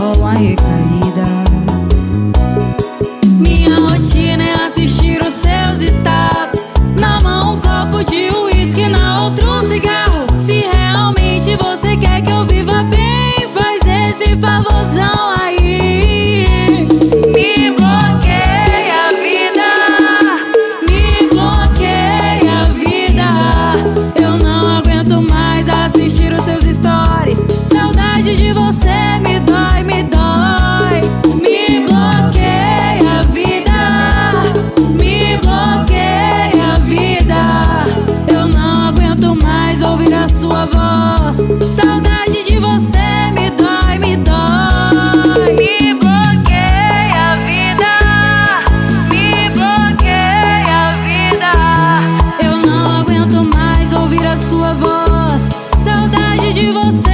uma recaída. Minha rotina é assistir os seus status. Na mão um copo de uísque, na outra um cigarro. Se realmente você quer que eu viva bem, faz esse favorzão aí. Me bloqueia a vida, me bloqueia a vida. Eu não aguento mais assistir os seus stories. Saudade de você me dói, me dói. Me bloqueia a vida, me bloqueia a vida. Eu não aguento mais ouvir a sua voz. Saudade de você me dói, me dói. Me bloqueia a vida, me bloqueia a vida. Eu não aguento mais ouvir a sua voz. Saudade de você.